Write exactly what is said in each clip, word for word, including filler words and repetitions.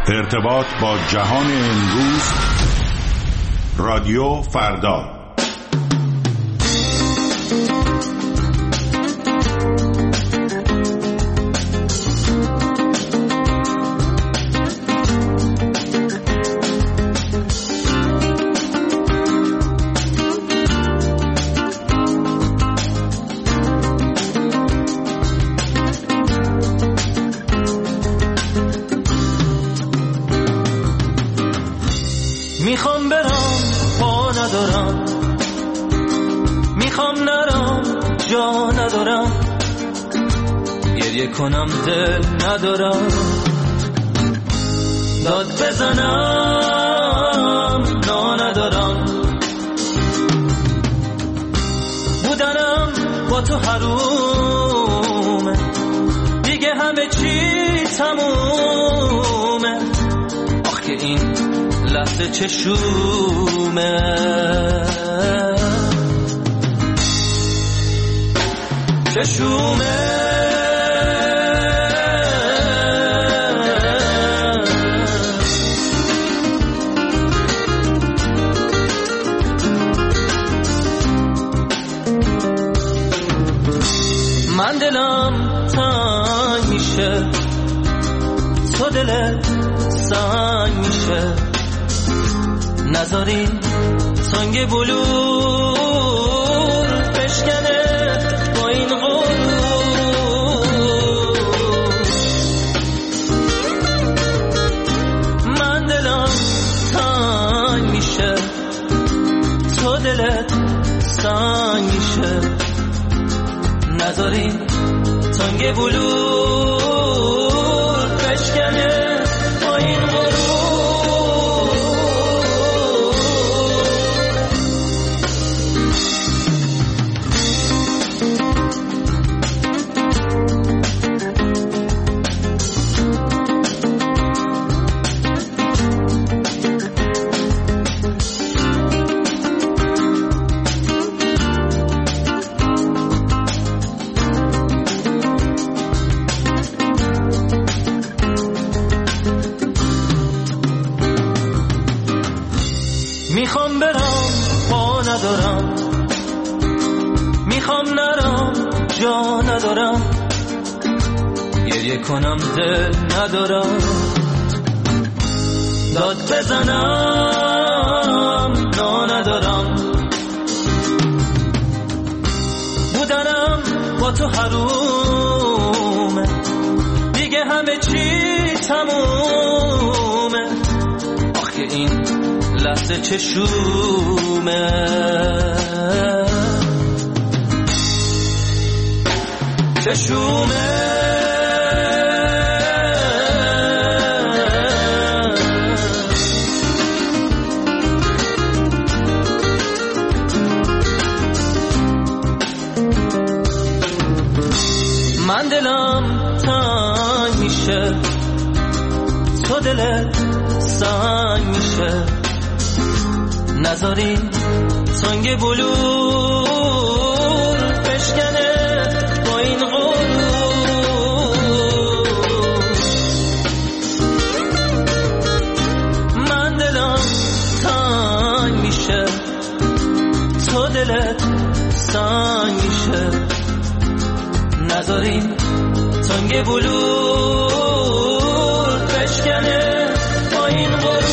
ارتباط با جهان امروز، رادیو فردا. میخوام برم پا ندارم، میخوام نرم جا ندارم، گریه کنم دل ندارم، داد بزنم نا ندارم، بودنم با تو حرومه، دیگه همه چی تمومه، آخ که این لحظه چشومه، چشومه، من دلم تنگ میشه، تو دلت سنگ میشه، نذاری سنگ بلور بشکنه با این غرور، من دلم تنگ میشه، تو دلت سنگ میشه، نذاری سنگ بلور بشکنه با این غرور. میخوام برم پا ندارم، میخوام نرم جا ندارم، گریه کنم دل ندارم، داد بزنم نا ندارم، بودنم با تو حرومه، دیگه همه چی تمومه، آخ که این لحظه چشومه، چشومه، من دلم تنگ میشه، تو دلت سنگ میشه، نذاری سنگ بلور بشکنه با این غرور، من دلم تنگ میشه، تو دلت سنگ میشه، نذاری سنگ بلور بشکنه با این غرور.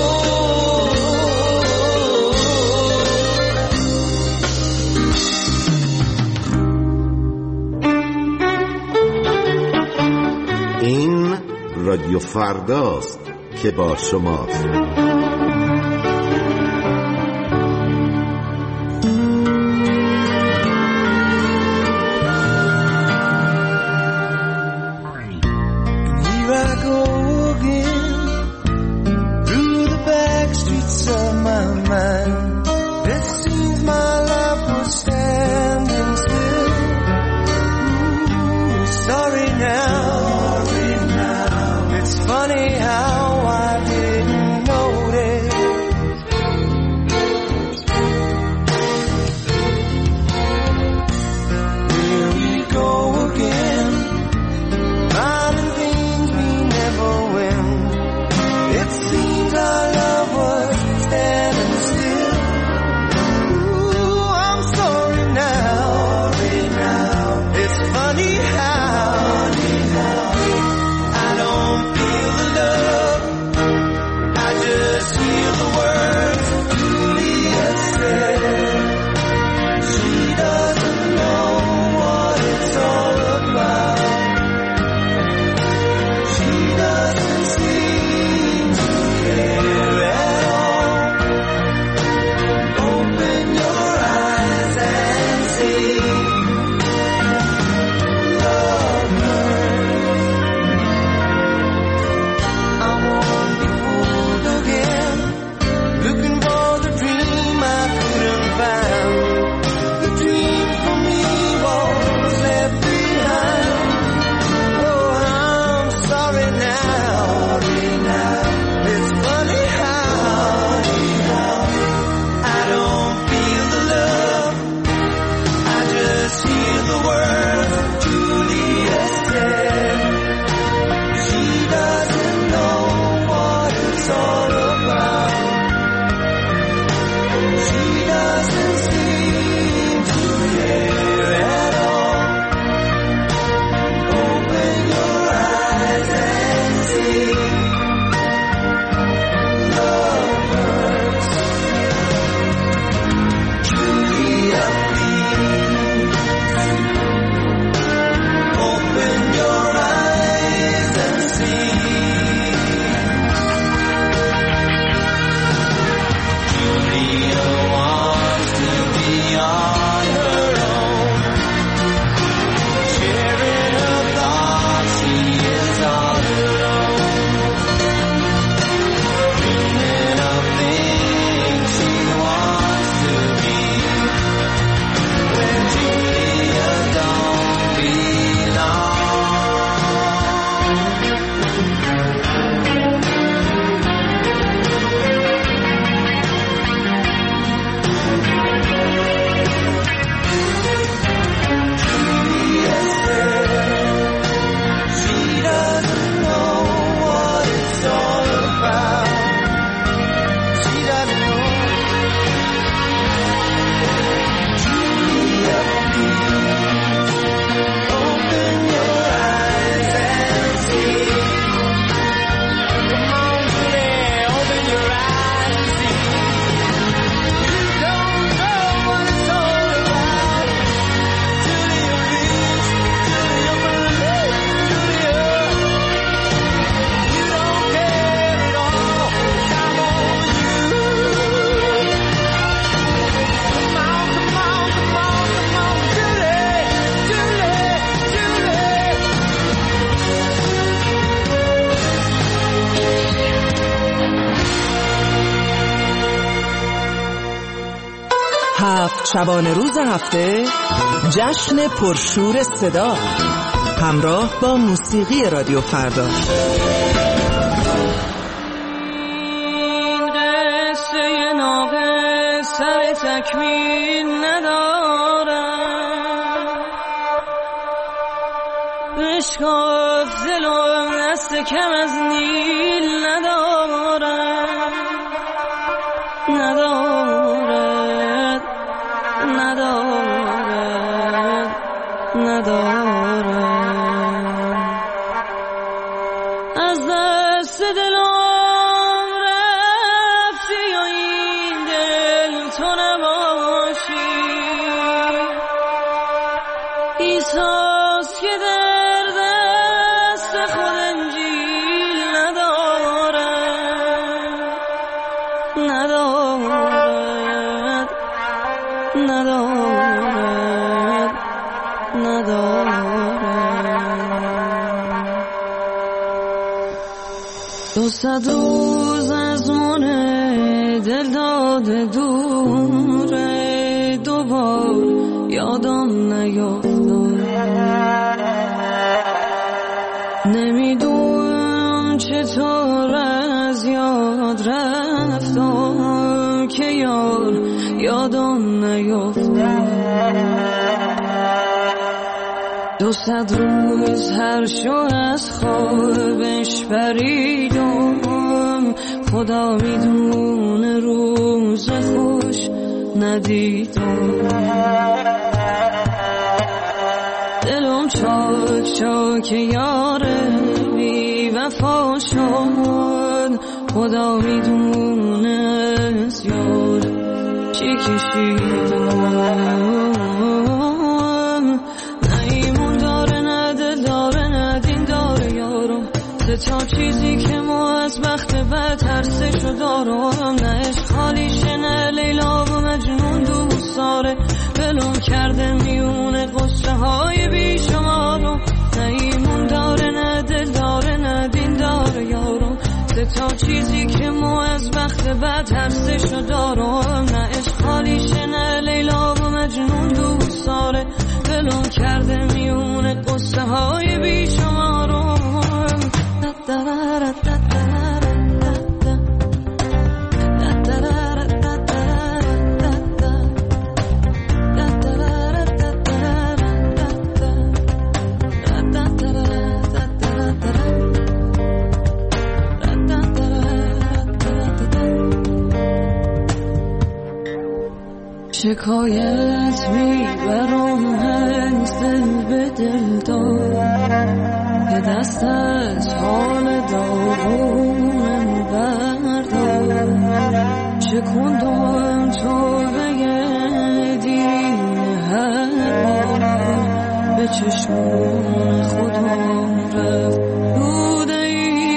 این رادیو فرداست که با شماست. Finding things we never win. هفت شبانه روز هفته جشن پرشور صدا همراه با موسیقی رادیو فردا. این قصه ناقص سر تکمیل ندارم، بشکاف دلم دست کم از نیل ندارم، ندارد ندارد ندارد از دست دلم رفتی و این دل تو نباشی، ایساس که در دست خود انجیل ندارد ندارد ندارد ندارد دو صد روز از من دل داده دوره، دوبار یادم نیافتم، نمیدونم چطور از یاد رفتم که یار یادم نیافتم. دو صد روز هر شو از خوابش پریدم، خدا میدونه روز خوش ندیدم، دلم چاک چاک یاره بی وفا شد، خدا میدونه زیاد چی کشیدم، نیمون داره نه دل داره نه دین داره یارم، سه تا چیزی که ما از بخت بد ترسشو دارم، نه عشق خالیشه نه لیلا و مجنون دوست داره، بلوم کرده میونه قصه های بی شمارم، نه ایمون داره نه دل داره نه دین داره یارم، سه تا چیزی که ما از بخت بد ترسشو دارم، نه عشق خالیشه نه لیلا و مجنون دوست داره، بلوم کرده میونه قصه های بی شمارم. شکایت میبرم از دل به دل دار، که دست از حال داغونم بردار، شکندم تو بگردین هر بار، به چشمون خودم رفت روده ای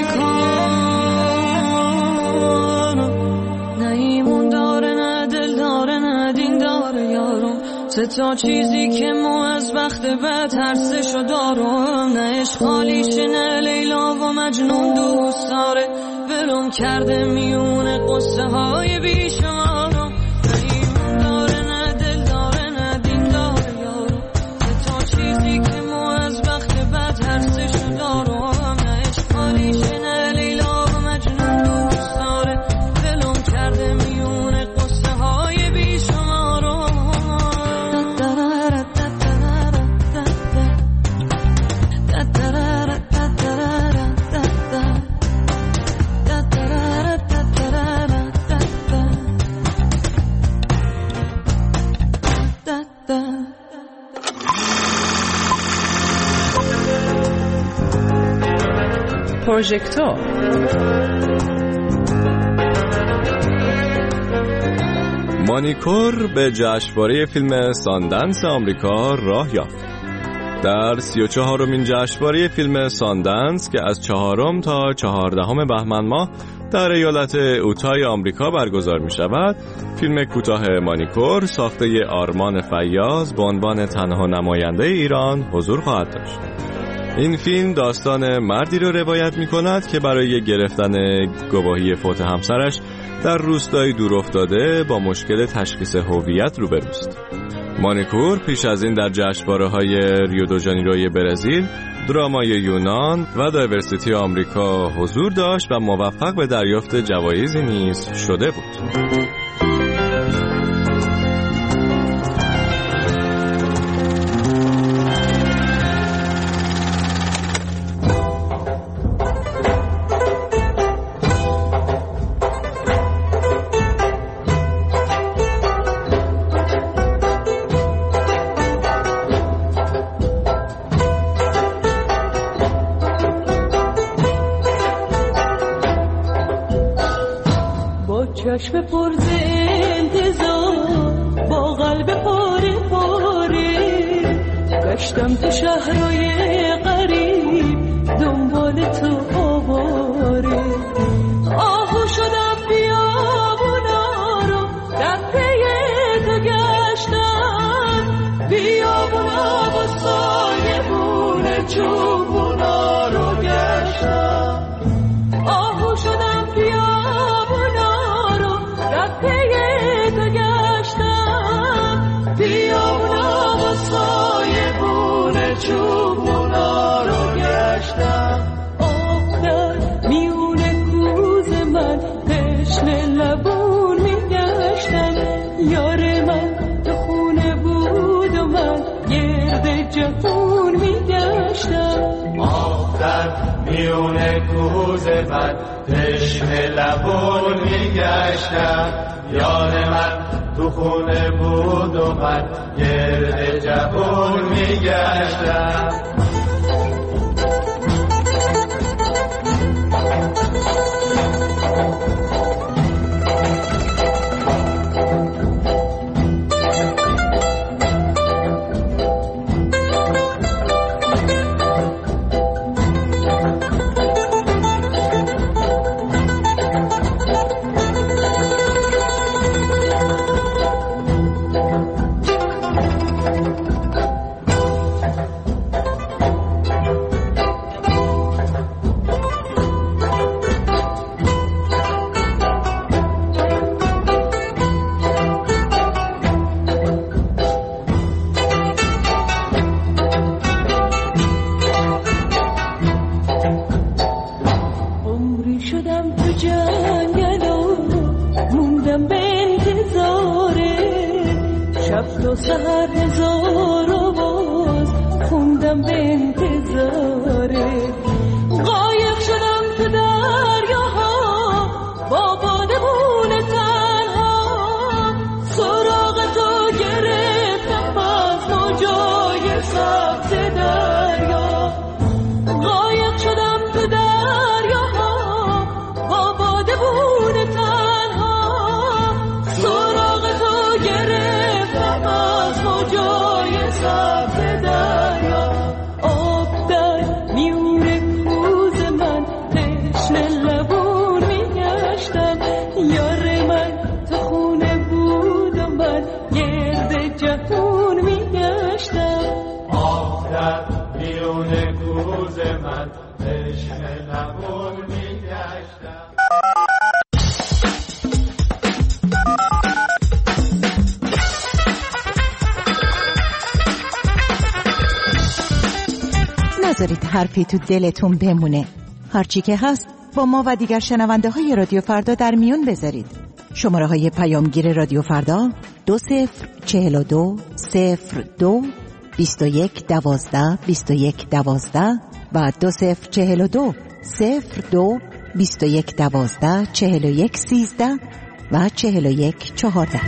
تا چیزی که ما از وقت بعد ترسشو دارم، نه عشق خالیشه نه لیلا و مجنون دوست داره، ولم کرده میونه قصه های بیشمارم، نه ایمون داره نه دل داره نه دین داره یارم، تا چیزی که ما از وقت بعد ترسشو دارم، نه عشق خالیشه نه لیلا و مجنون دوست داره، ولم کرده میونه قصه های بیشمارم. پروژکتور مانیکور به جشنواره فیلم ساندنس آمریکا راه یافت. در سی و چهارمین جشنواره فیلم ساندنس که از چهارم تا چهاردهم بهمن ماه در ایالت اوتای آمریکا برگزار می شود، فیلم کوتاه مانیکور ساخته آرمان فیاض به عنوان تنها نماینده ایران حضور خواهد داشت. این فیلم داستان مردی رو روایت می کند که برای گرفتن گواهی فوت همسرش در روستایی دور افتاده با مشکل تشخیص هویت روبروست. مانیکور پیش از این در جشنواره‌های ریو دو ژانیروی برزیل، درامای یونان و دایورسیتی آمریکا حضور داشت و موفق به دریافت جوایزی نیز شده بود. چشم پر ز انتظار با قلب پاره پاره گشتم تو شهرهای غریب دنبال تو آواره، آهو شدم بیابونا رو در پی تو گشتم، بیابونا و سایبون چوبونا رو گشتم، آهو شدم بیابونا پیه تو گشتم، بیابونا و سایبون چوبونا رو گشتم، آب در میون کوز من تشنه لبون میگشتم، یار من تو خونه بود و من گرد جهون میگشتم، آب در میون کوز من تشنه لبون میگشتم، یار من تو خونه بود و من گرد جهون میگشتم. تو سهر هزار و باز خوندم به انتظاره، غایب شدم تو دریاها با بادمون تنها، سراغ تو گرفتم از موجای سبز دریا، غایب شدم تو دریاها با بادمون تنها، سراغ تو گرفتم از موجای سبز دریا، آب در میون نذارید حرفی تو دلتون بمونه. هرچی که هست با ما و دیگر شنونده های رادیو فردا در میون بذارید. شماره های پیامگیر رادیو فردا دو صفر چهل و دو صفر دو بیست و یک دوازده بیست و یک دوازده و دو صفر چهل و دو صفر دو بیست و یک دوازده چهل و یک سیزده و چهل و یک چهارده.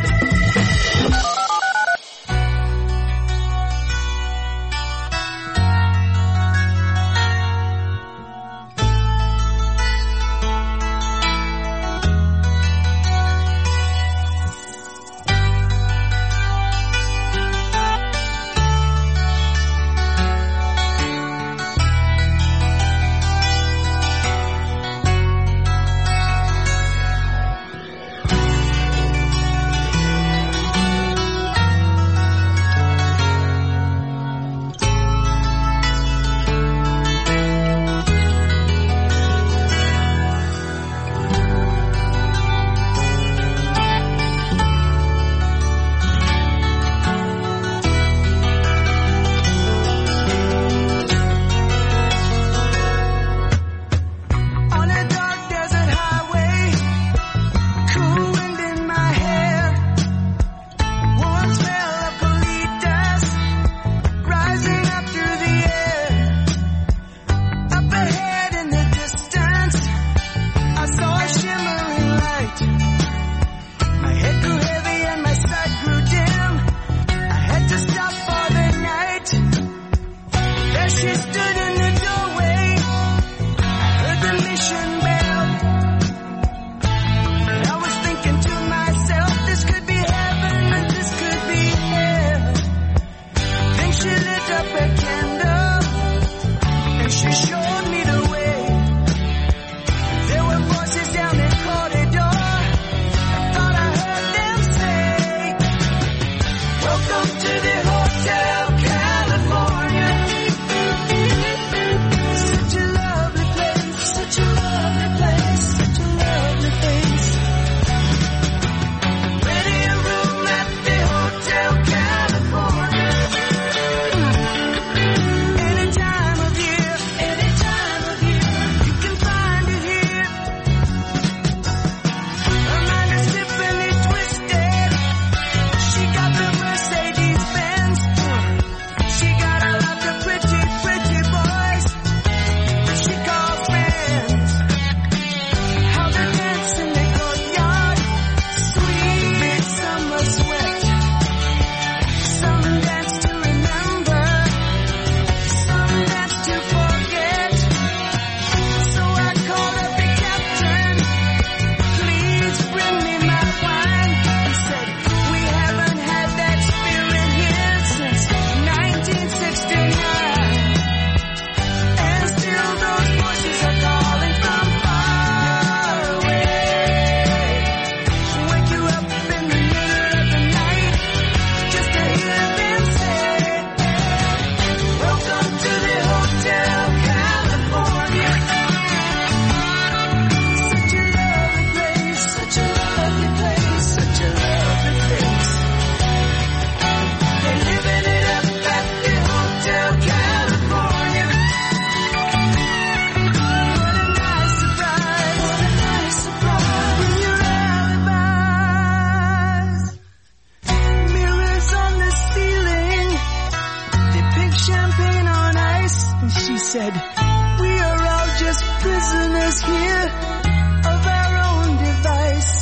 said, we are all just prisoners here of our own device.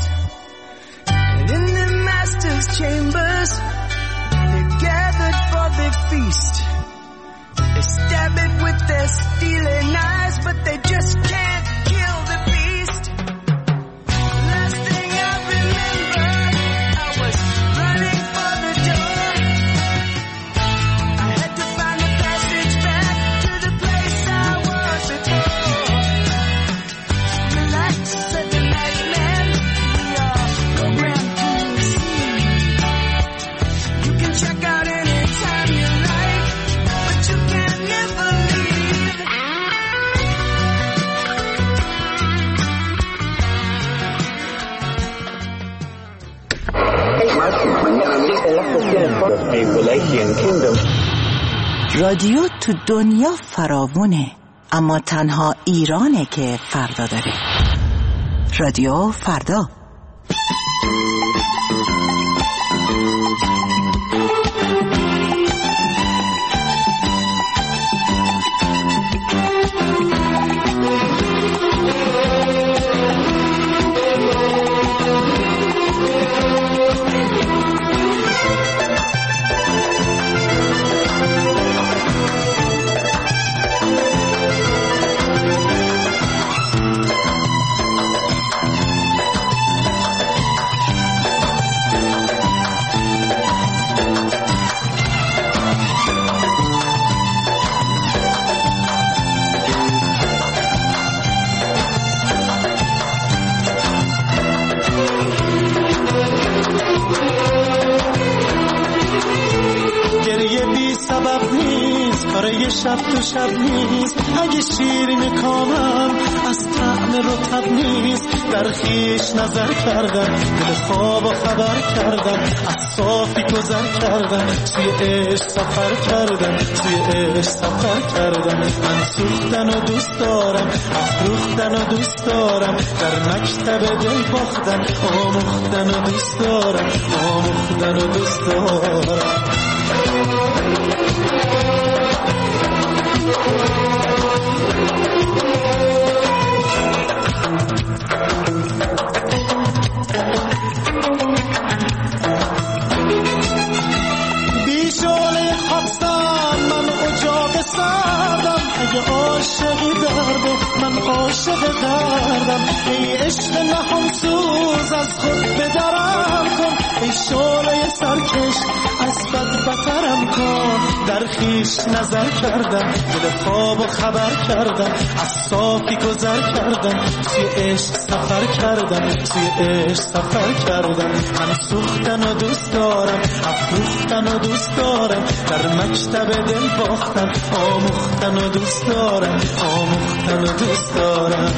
And in the master's chambers, they're gathered for the feast. They stab it with their steely knives, but they just can't kill the beast. Last thing I remember, I was running for the door. I had to find a passage back to the place I was before. Relax, said the night man, we are programmed to receive. You can check out anytime you like, but you can never leave. A Wallachian kingdom. رادیو تو دنیا فراوونه، اما تنها ایرانه که فردا داره. رادیو فردا. شب تو شب نیست، اگه شیرین کامم از طعم رطب نیست. در خیش نظر کردم، دل خواب و خبر کردم، از صافی گذر کردم، سوی عشق سفر کردم، سوی عشق سفر کردم. من سوختن و دوست دارم، افروختن و دوست دارم، در مکتب دل باختن، آموختن و دوست دارم، آموختن و دوست دارم. بیشاله خواستم من اجاق سردم، اگه عاشقی درد من عاشق دردم. ای عشق نهان سوز از خود بدرم کن، ای شاله سرکش از بد بترم کن. در خیش نظر کردم، دل خواب و خبر کردم، از صافی گذر کردم، سوی عشق سفر کردم، سوی عشق سفر کردم. من سوختن و دوست دارم، افروختن و دوست دارم، در مکتب دل باختن، آموختن و دوست دارم، آموختن و دوست دارم.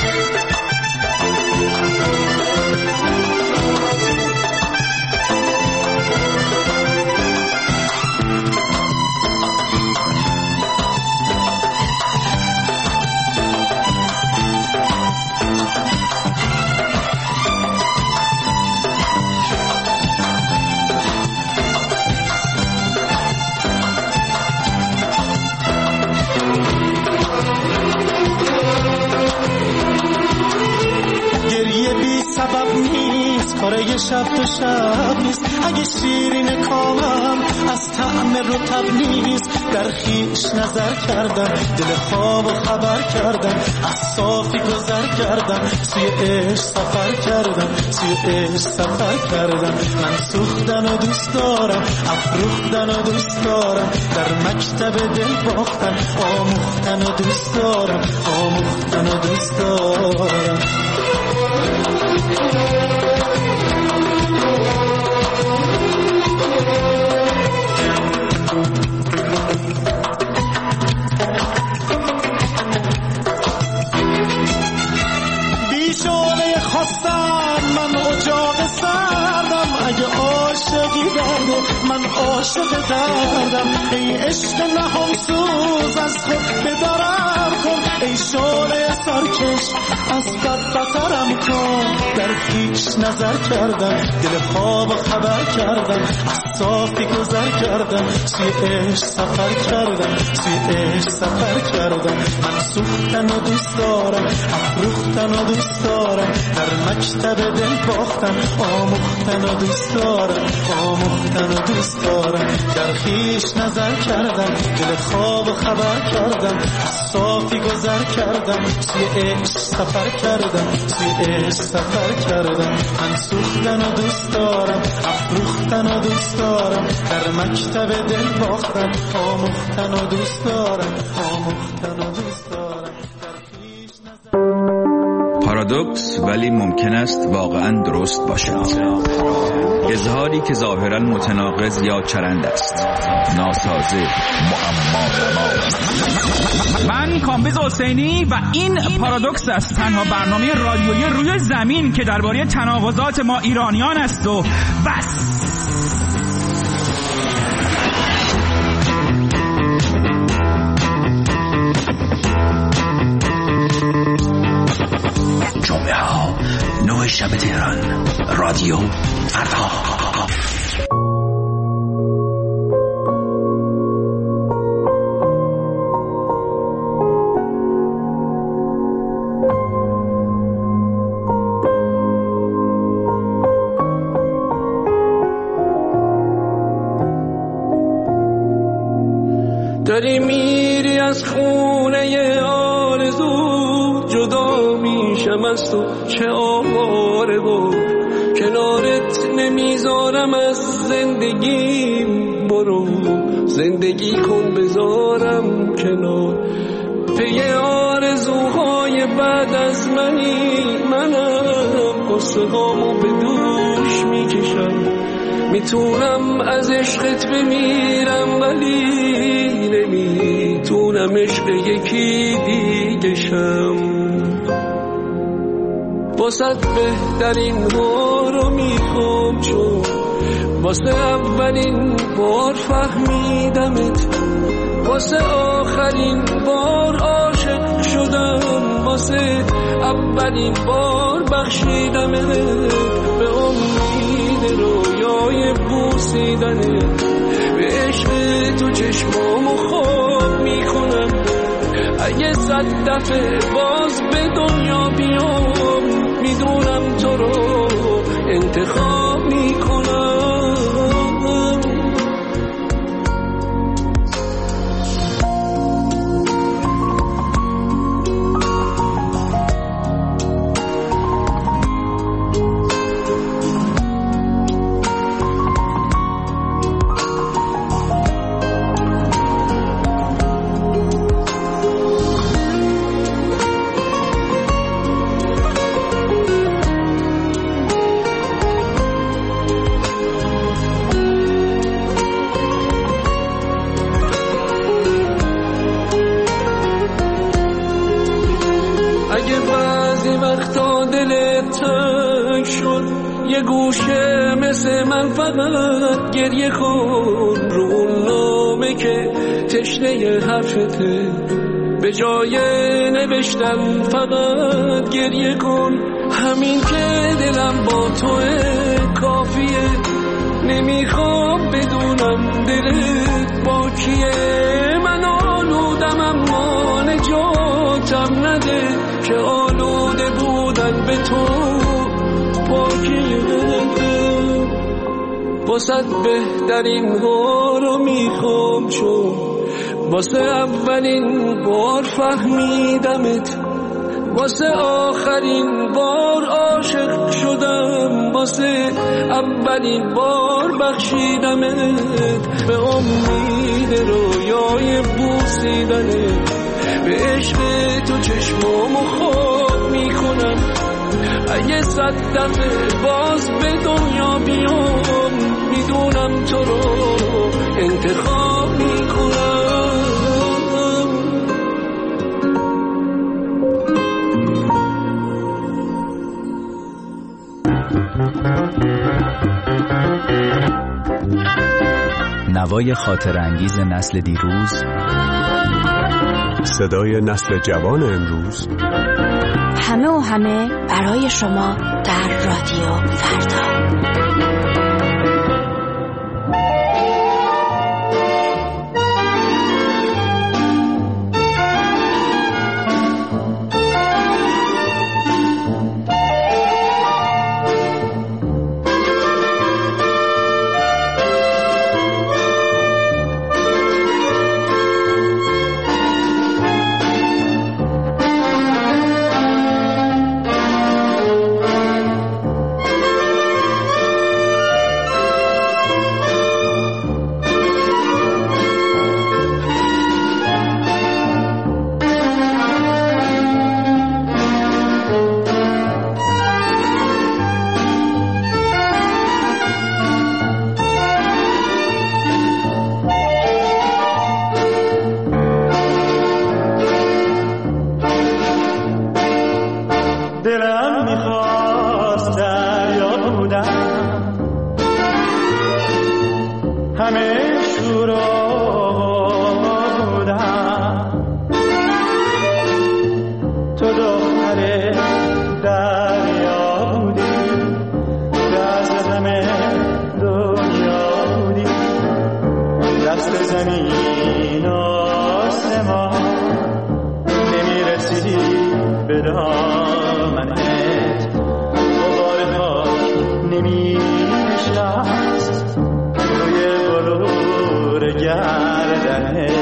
کاره شب تو شب نیست، اگه شیرین کامم از طعم رطب نیست. در خیش نظر کردم، دل خواب و خبر کردم، از صافی گذر کردم، سوی عشق سفر کردم، سوی عشق سفر کردم. من سوختن و دوست دارم، افروختن و دوست دارم، در مکتب دل باختن، آموختن و دوست دارم، آموختن و دوست دارم. بیشاله خواستم من اجاق سردم، اگه عاشقی درد من عاشق دردم. ای عشق نهان سوز از خود بدرم کن، ای شاله سرکش از بد بترم کن. در خیش نظر کردم، دل خواب و خبر کردم، از صافی گذر کردم، سوی عشق سفر کردم، سوی عشق سفر کردم. من سوختن و دوست دارم، افروختن و دوست دارم، در مکتب دل باختن، آموختن و دوست دارم، آموختن و دوست دارم. در خیش نظر کردم، دل خواب و خبر کردم، از صافی گذر کردم، سوی عشق سفر کردم، سوی عشق سفر کردم. من سوختن و دوست دارم، افروختن و دوست دارم، در مکتب دل باختن، آموختن و دوست دارم، آموختن و دوست دارم. پارادوکس ولی ممکن است واقعا درست باشد. اظهاری که ظاهرا متناقض یا چرند است، ناسازه، معما. من کامبیز حسینی و این پارادوکس است، تنها برنامه رادیویی روی زمین که درباره تناقضات ما ایرانیان است و بس. جمعه ها نه شب تهران. رادیو فردا. داری میری از خونه آرزو، جدا میشم از تو چه آواره بود، کنارت نمیذارم از زندگیم، برو زندگی کن بذارم کنار. پی آرزوهای بعد از منی، منم قصه هامو به دوش میکشم، میتونم از عشقت بمیرم ولی نمیتونم عشق یکی دیگه شم. واسه بهترین ها رو میخوام، چون واسه اولین بار فهمیدمت، واسه آخرین بار عاشق شدم، واسه اولین بار بخشیدمت، به امید رویای بوسیدنت، به عشق تو چشمامو خواب میکنم. اگه صد دفعه باز به دنیا بیام، میدونم تو رو انتخاب میکنم. یه گوشه مثل من فقط گریه کن رو اون نامه که تشنه حرفته، به جای نوشتن فقط گریه کن. همین که دلم با توه کافیه، نمیخوام بدونم دلت با کیه. من آلودم اما نجاتم نده، که آلوده بودن به تو پاکیه. واسه بهترین ها رو میخوام، چون واسه اولین بار فهمیدمت، واسه آخرین بار عاشق شدم، واسه اولین بار بخشیدمت، به امید رویای بوسیدنت، به عشق تو چشمامو خواب میکنم. اگه صد دفعه باز به دنیا بیام، میدونم تو رو انتخاب میکنم. نوای خاطر انگیز نسل دیروز، صدای نسل جوان امروز، همه و همه برای شما در رادیو فردا. تو دختر نمی نشست روی بلور گردنه.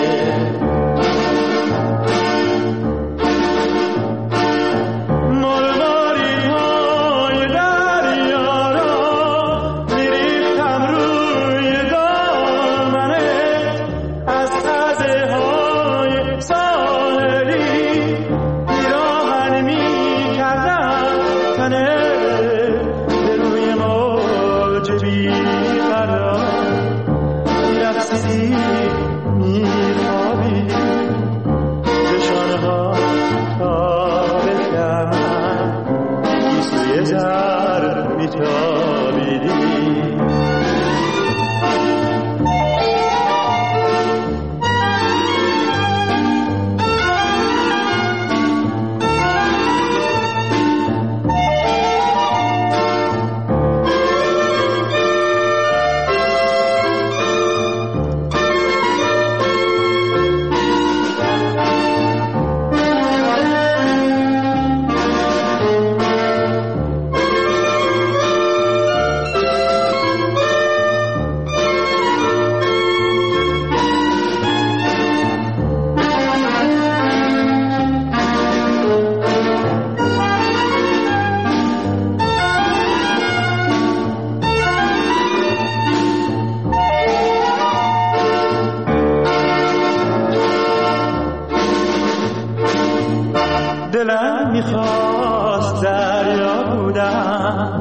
دلم میخواست دریا بودم،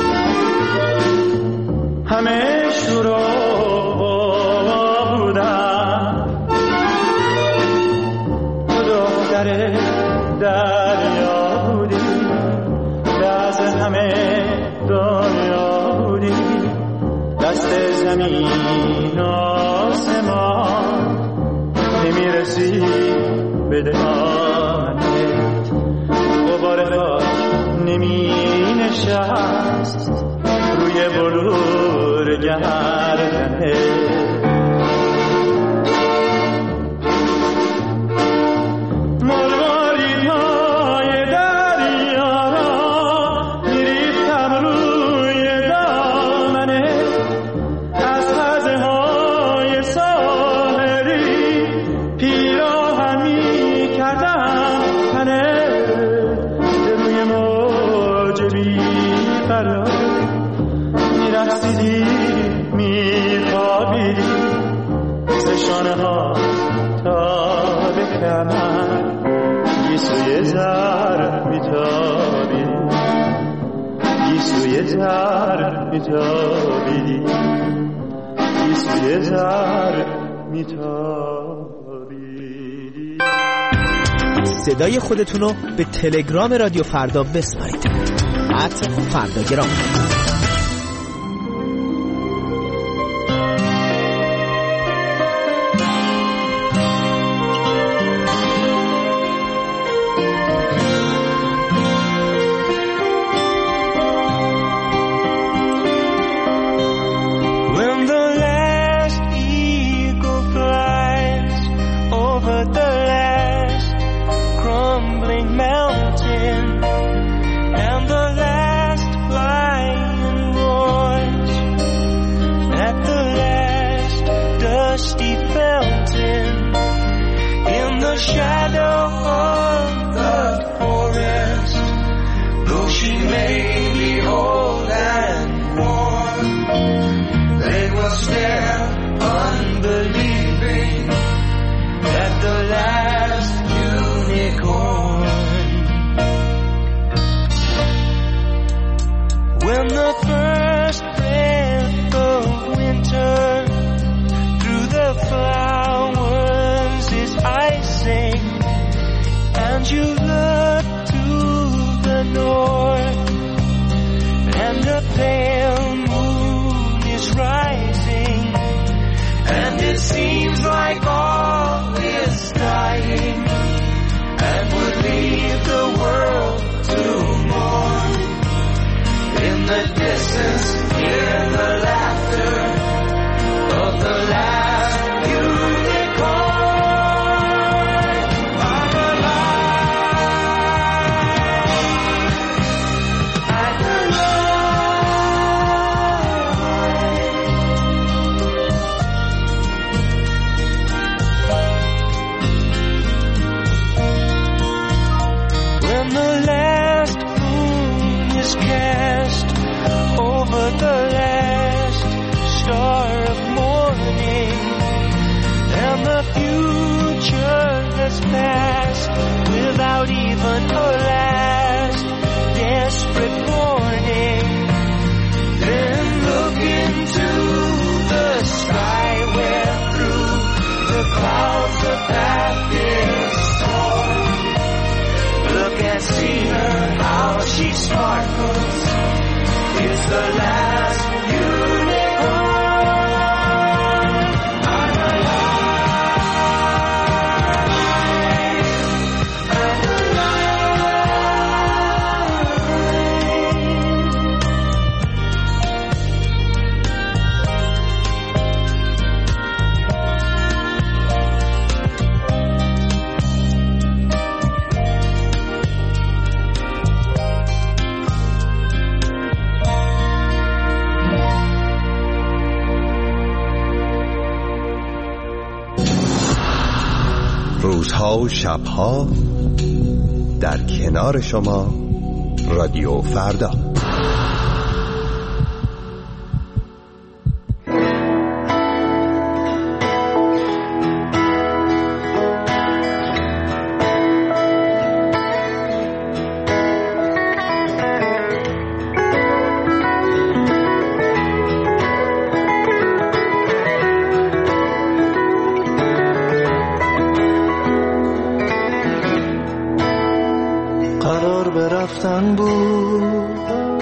همه شورا بودم، تو دختر دریا بودی، دست همه دنیا بودی، دست زمین آسمان نمیرسی به دهانت، غبار خاک نمی نشست روی بلور گردنه. صدای خودتونو به تلگرام رادیو فردا بسپارید. ات فرداگرام. Alive. the last unicorn. روزها و شبها در کنار شما رادیو فردا. قرار به رفتن بود،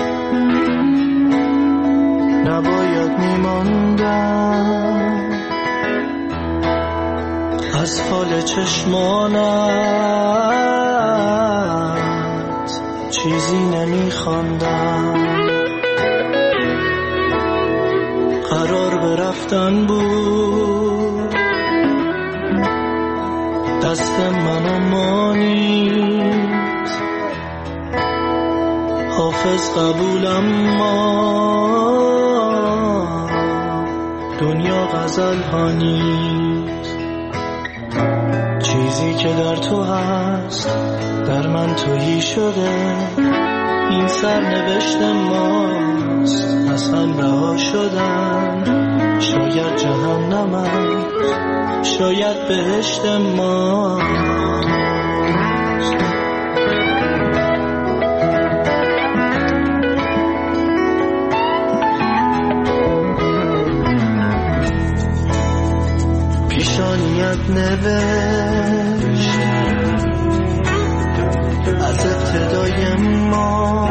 نباید میماندم، از فال چشمانت چیزی نمیخواندم. قرار به رفتن بود، دست منو مانی، حافظ قبولم ما دنیا غزل ها نیست. چیزی که در تو هست در من تویی شده، این سرنوشت ماست از هم رها شدن. شاید جهنم است، شاید بهشت ما. پیشانیت نوشت از ابتدای ما،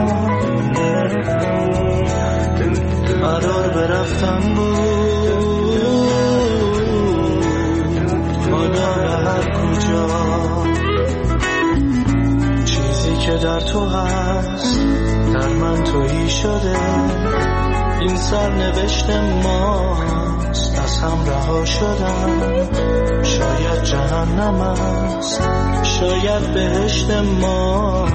قرار به رفتن بود، حالا به هر کجا. چیزی که در تو هست در من تویی شده، این سرنوشت ماست از هم رها شدن. شاید جهنم است، شاید بهشت ماست.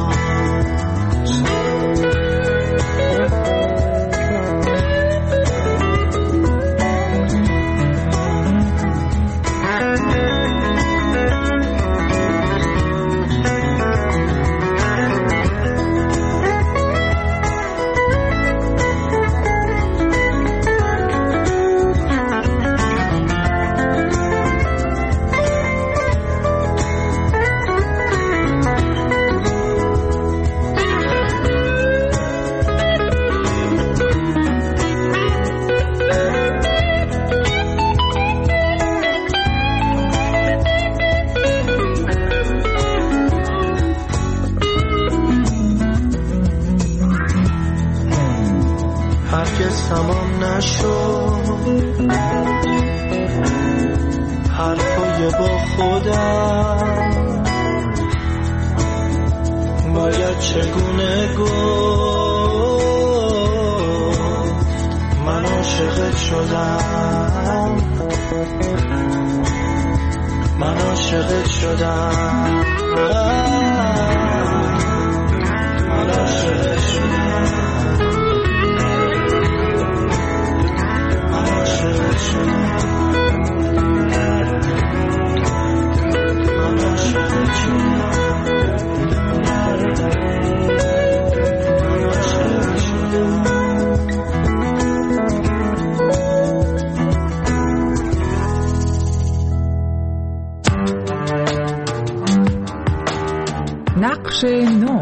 هرگز تمام نشد حرفای با خودم، باید چگونه گفت من عاشقت شدم، من عاشقت شدم، من عاشقت شدم. نقش نو.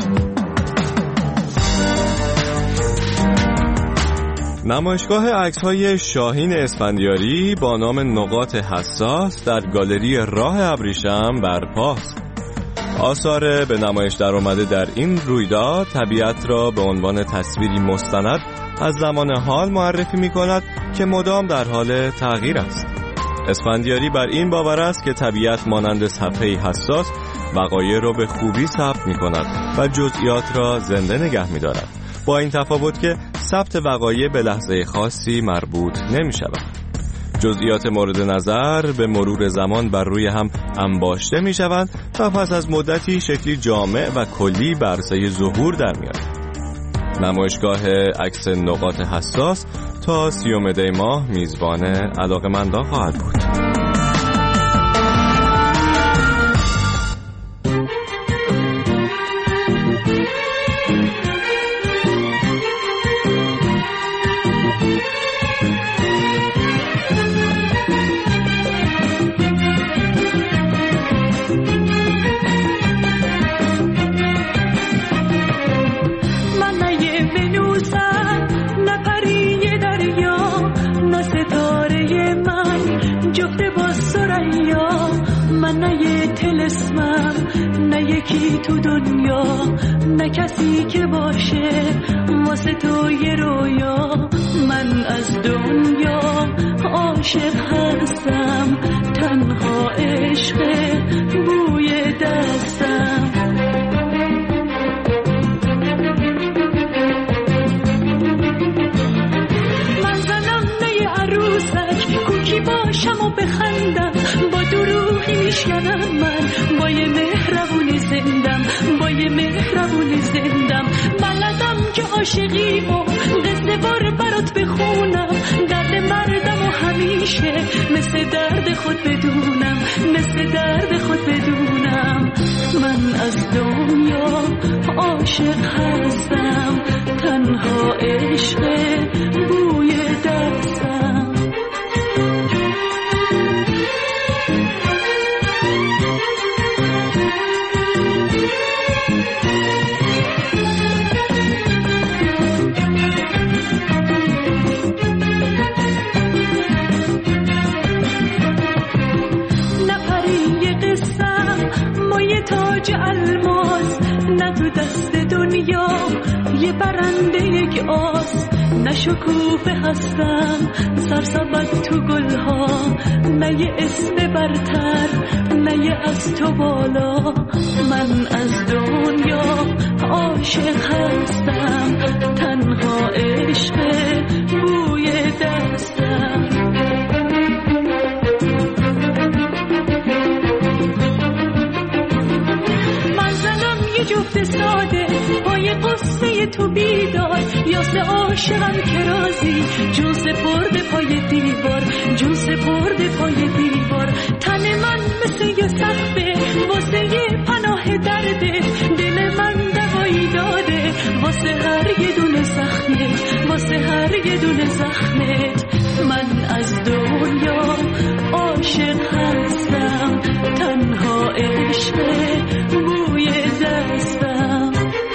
نمایشگاه عکس‌های شاهین اسفندیاری با نام نقاط حساس در گالری راه ابریشم برپاست. آثار به نمایش در اومده در این رویداد طبیعت را به عنوان تصویری مستند از زمان حال معرفی می کند که مدام در حال تغییر است. اسفندیاری بر این باور است که طبیعت مانند صفحه‌ای حساس وقایع را به خوبی ثبت می کند و جزئیات را زنده نگه می دارد، با این تفاوت که ثبت وقایع به لحظه خاصی مربوط نمی شود. جزئیات مورد نظر به مرور زمان بر روی هم انباشته می شوند و پس از مدتی شکلی جامع و کلی بر عرصه ظهور در می آید. نمایشگاه عکس نقاط حساس تا سیوم دی ماه میزبان علاقه‌مندان خواهد بود. یکی تو دنیا نه کسی که باشه واسه تو یه رویا. من از دنیا عاشق هستم، تنها عشق بوی دستم. من زنم نه عروسک کوکی باشم و بخندم، با دروغی میشکنم من با یه مهربونی زندم، با یه مهربونی زندم. بلدم که عاشقی و قصه بار برات بخونم، درد مردم و همیشه مثل درد خود بدونم، مثل درد خود بدونم. من از دنیا عاشق هستم، تنها عشق بوی دستم. تاج الماس نه تو دست دنیا یه برنده یک آس، نه شکوفه هستم سرسبد تو گلها، نه یه اسم برتر نه یه از تو بالا. من از دنیا عاشق هستم، تنها عشق بوی دستم. جفت ساده پای قصه تو بیدار، یاسه عاشقم که رازی جون سپرده پای دیوار، جون سپرده پای دیوار. تن من مثل یه سقفه واسه یه پناه درده، دل من دوایی داده واسه هر یه دونه زخمت، واسه هر یه دونه زخمت. من از دنیا عاشق هستم، تنها عشق بوی دستم.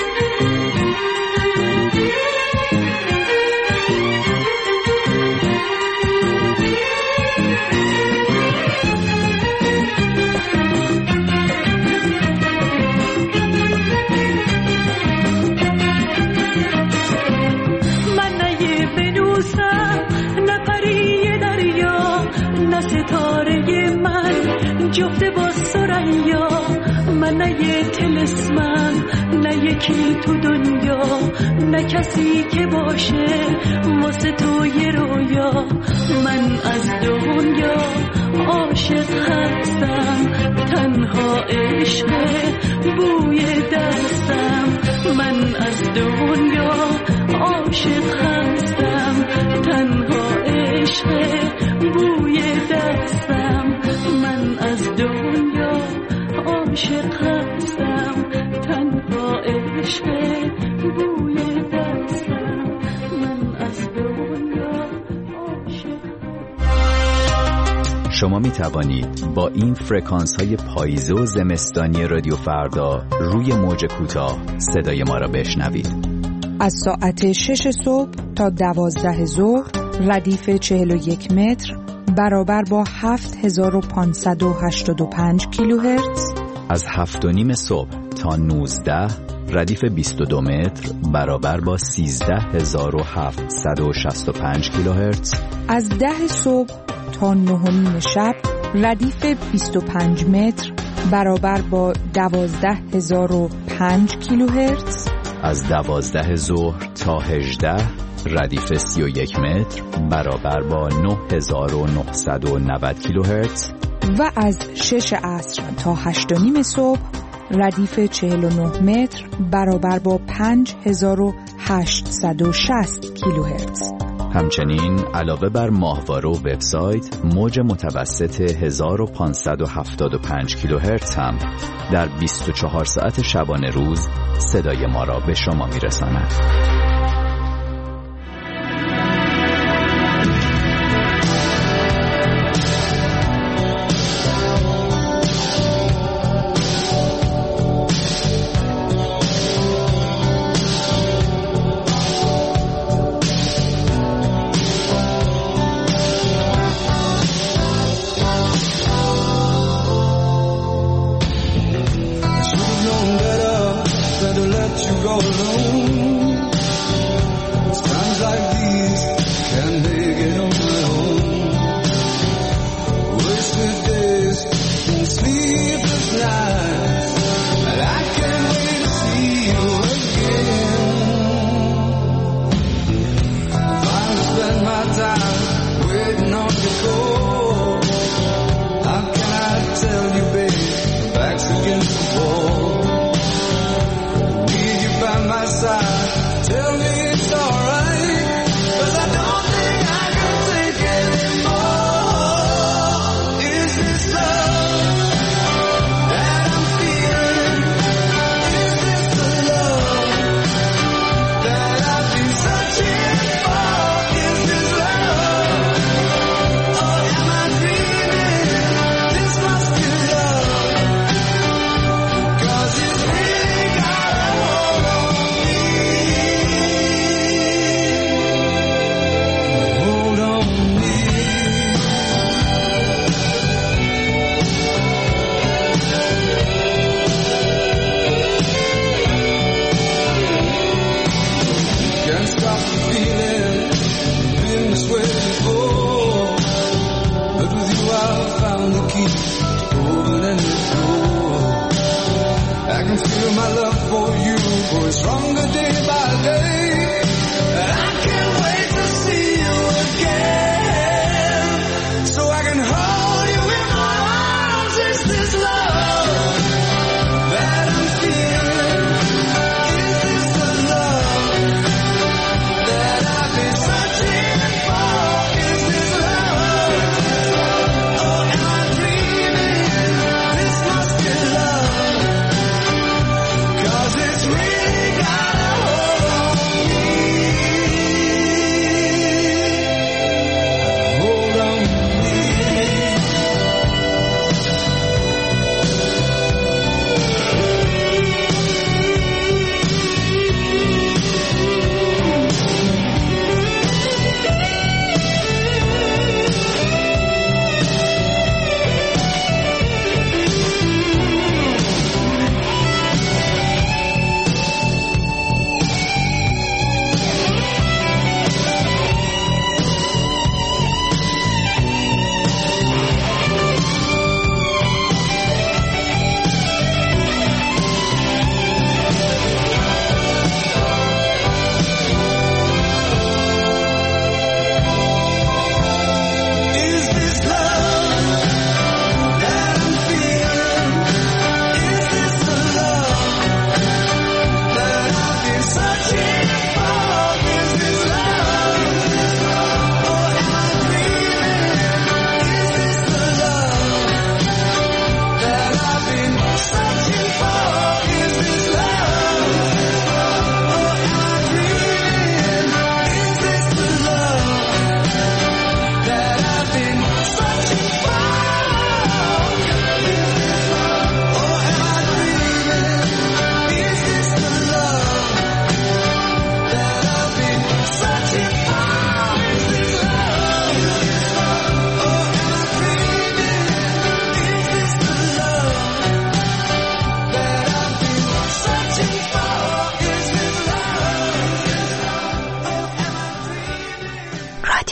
من نه یه ونوسم نه پری دریا، نه ستاره من جفت با سریا. من نه یه طلسمم نه یکی تو دنیا، نه کسی که باشه واسه تو یه رویا. من از دنیا عاشق هستم، تنها عشق بوی دستم. من از دنیا عاشق هستم، تنها عشق بوی دستم. من از دنیا عاشق هستم، تنها عشق بوی دستم. من از دنیا عاشق. شما می توانید با این فرکانس های پاییزه و زمستانی رادیو فردا روی موج کوتاه صدای ما را بشنوید. از ساعت شش صبح تا دوازده ظهر ردیف چهل و یک متر برابر با هفت هزار و پانصد و هشتاد و پنج کیلوهرتز از هفت و نیم صبح تا نوزده ردیف بیست و دو متر برابر با سیزده هزار و هفتصد و شصت و پنج کیلوهرتز. از ده صبح تا نه و نیم شب ردیف بیست و پنج متر برابر با دوازده هزار و پنج کیلوهرتز. از دوازده ظهر تا هجده ردیف سی و یک متر برابر با نه هزار و نهصد و نود کیلوهرتز. و از شش عصر تا هشت و نیم صبح ردیف چهل و نه متر برابر با پنج هزار و هشتصد و شصت کیلوهرتز. همچنین علاوه بر ماهواره و وبسایت، موج متوسط هزار و پانصد و هفتاد و پنج کیلوهرتز هم در بیست و چهار ساعت شبانه روز صدای ما را به شما میرساند.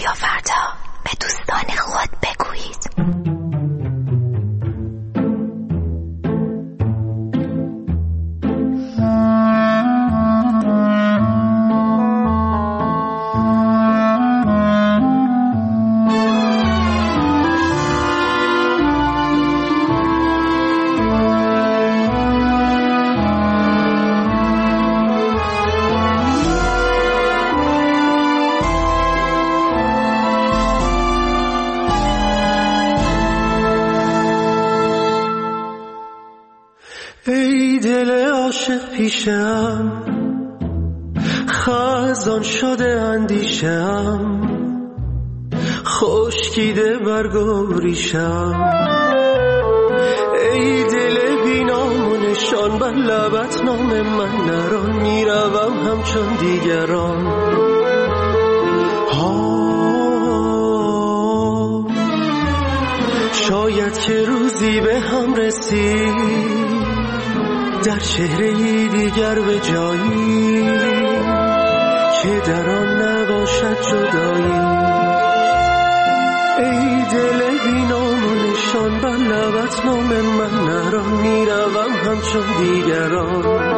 رادیو فردا به دوستان خود بگویید. ای دل عاشق پیشم، خزان شده اندیشم، خشکیده برگوریشم. ای دل بینام و نشان، بر لبت نام من نران، میروم همچون دیگران. ها شاید که روزی به هم رسید، در شهری دیگر به جایی که در آن نباشد جدایی. ای دل بینام و نشان، بر لبت نام من نران، میروم همچون دیگران.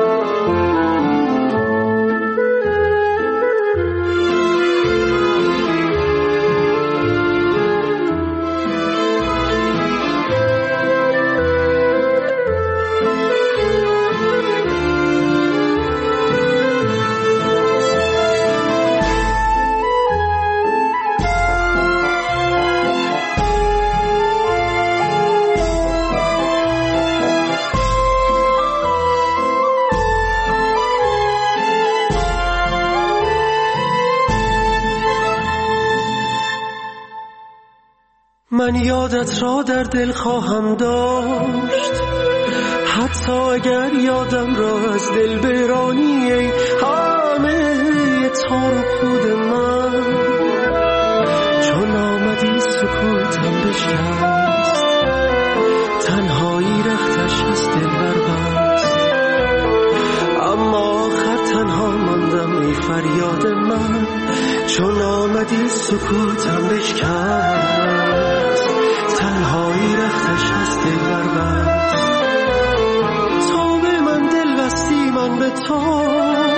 من یادت را در دل خواهم داشت، حتی اگر یادم را از دل برانی. ای همه تار و پود من، چون آمدی سکوتم بشکست، تنهایی رختش از دل بربست. اما آخر تنها ماندم ای فریاد من، چون آمدی سکوتم بشکست، تنهایی رختش از دل بربست. تا به من دل بستی من به تو،